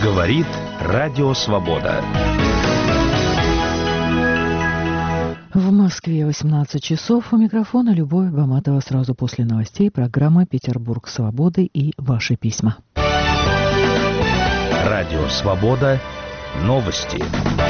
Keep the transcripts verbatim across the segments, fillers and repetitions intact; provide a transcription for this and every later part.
Говорит Радио Свобода. В Москве восемнадцать часов. У микрофона Любовь Баматова. Сразу после новостей программа «Петербург свободы» и ваши письма. Радио Свобода. Новости.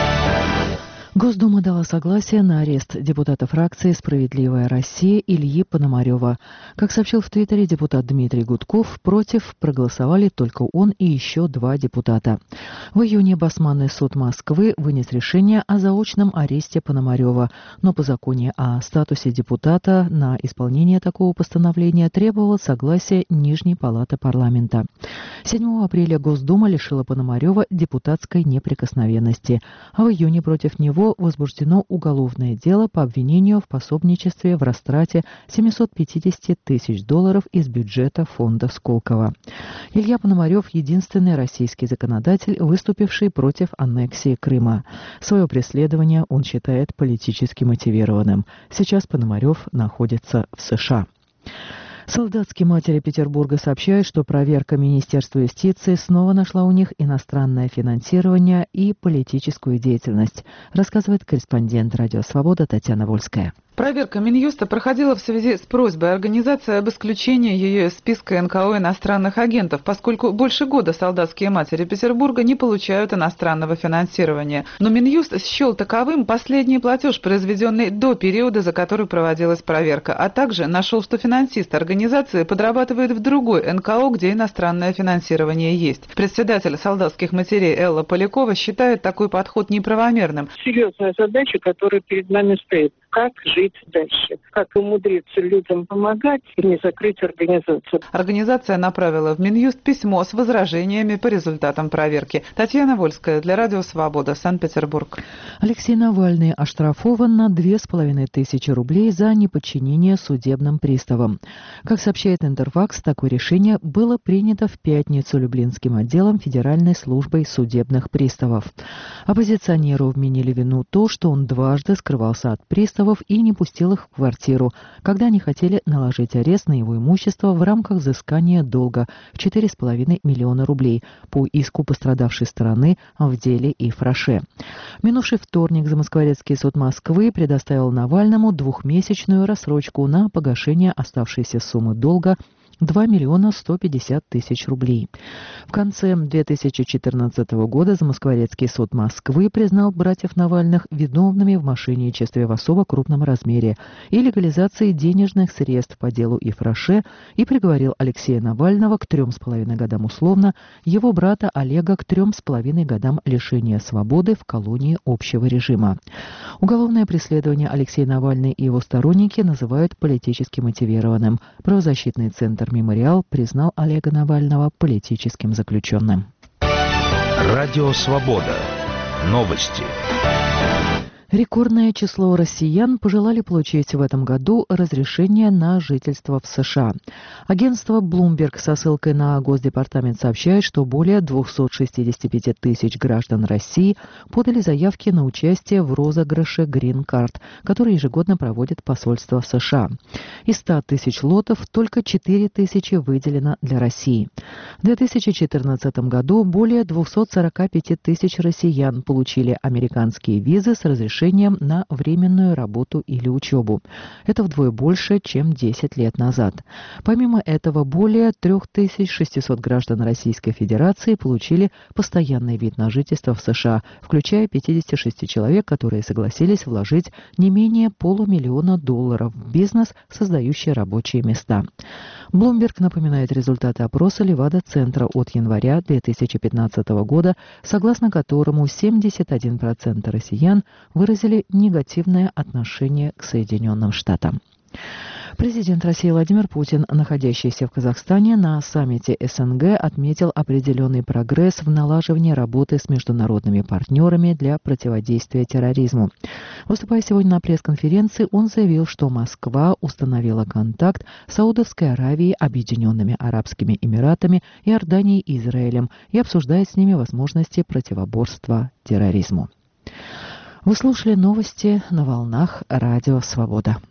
Госдума дала согласие на арест депутата фракции «Справедливая Россия» Ильи Пономарева. Как сообщил в Твиттере депутат Дмитрий Гудков, против проголосовали только он и еще два депутата. В июне Басманный суд Москвы вынес решение о заочном аресте Пономарева, но по закону о статусе депутата на исполнение такого постановления требовало согласия Нижней палаты парламента. седьмого апреля Госдума лишила Пономарева депутатской неприкосновенности, а в июне против него возбуждено уголовное дело по обвинению в пособничестве в растрате семьсот пятьдесят тысяч долларов из бюджета фонда Сколково. Илья Пономарев – единственный российский законодатель, выступивший против аннексии Крыма. Свое преследование он считает политически мотивированным. Сейчас Пономарев находится в США. Солдатские матери Петербурга сообщают, что проверка Министерства юстиции снова нашла у них иностранное финансирование и политическую деятельность, рассказывает корреспондент «Радио Свобода» Татьяна Вольская. Проверка Минюста проходила в связи с просьбой организации об исключении ее из списка эн ка о иностранных агентов, поскольку больше года солдатские матери Петербурга не получают иностранного финансирования. Но Минюст счел таковым последний платеж, произведенный до периода, за который проводилась проверка, а также нашел, что финансист организации подрабатывает в другой эн ка о, где иностранное финансирование есть. Председатель солдатских матерей Элла Полякова считает такой подход неправомерным. Серьезная задача, которая перед нами стоит. Как жить дальше? Как умудриться людям помогать и не закрыть организацию? Организация направила в Минюст письмо с возражениями по результатам проверки. Татьяна Вольская для Радио Свобода, Санкт-Петербург. Алексей Навальный оштрафован на две с половиной тысячи рублей за неподчинение судебным приставам. Как сообщает Интерфакс, такое решение было принято в пятницу Люблинским отделом Федеральной службы судебных приставов. Оппозиционеру вменили вину то, что он дважды скрывался от приставов и не пустил их в квартиру, когда они хотели наложить арест на его имущество в рамках взыскания долга в четыре с половиной миллиона рублей по иску пострадавшей стороны в деле Ифраше. В минувший вторник Замоскворецкий суд Москвы предоставил Навальному двухмесячную рассрочку на погашение оставшейся суммы долга два миллиона сто пятьдесят тысяч рублей. В конце две тысячи четырнадцатого года Замоскворецкий суд Москвы признал братьев Навальных виновными в мошенничестве в особо крупном размере и легализации денежных средств по делу Ифраше и приговорил Алексея Навального к трем с половиной годам условно, его брата Олега к трем с половиной годам лишения свободы в колонии общего режима. Уголовное преследование Алексей Навальный и его сторонники называют политически мотивированным. Правозащитный центр «Мемориал» признал Олега Навального политическим заключенным. Радио Свобода. Новости. Рекордное число россиян пожелали получить в этом году разрешение на жительство в США. Агентство Bloomberg со ссылкой на Госдепартамент сообщает, что более двести шестьдесят пять тысяч граждан России подали заявки на участие в розыгрыше Green Card, который ежегодно проводит посольство в США. Из ста тысяч лотов только четыре тысячи выделено для России. В две тысячи четырнадцатом году более двести сорок пять тысяч россиян получили американские визы с разрешением на временную работу или учебу. Это вдвое больше, чем десять лет назад. Помимо этого, более три тысячи шестьсот граждан Российской Федерации получили постоянный вид на жительство в США, включая пятьдесят шесть человек, которые согласились вложить не менее полумиллиона долларов в бизнес, создающий рабочие места. Bloomberg напоминает результаты опроса Левада-центра от января две тысячи пятнадцатого года, согласно которому семьдесят один процент россиян выразили негативное отношение к Соединенным Штатам. Президент России Владимир Путин, находящийся в Казахстане на саммите эс эн гэ, отметил определенный прогресс в налаживании работы с международными партнерами для противодействия терроризму. Выступая сегодня на пресс-конференции, он заявил, что Москва установила контакт с Саудовской Аравией, Объединенными Арабскими Эмиратами, Иорданией и Израилем и обсуждает с ними возможности противоборства терроризму. Вы слушали новости на волнах Радио Свобода.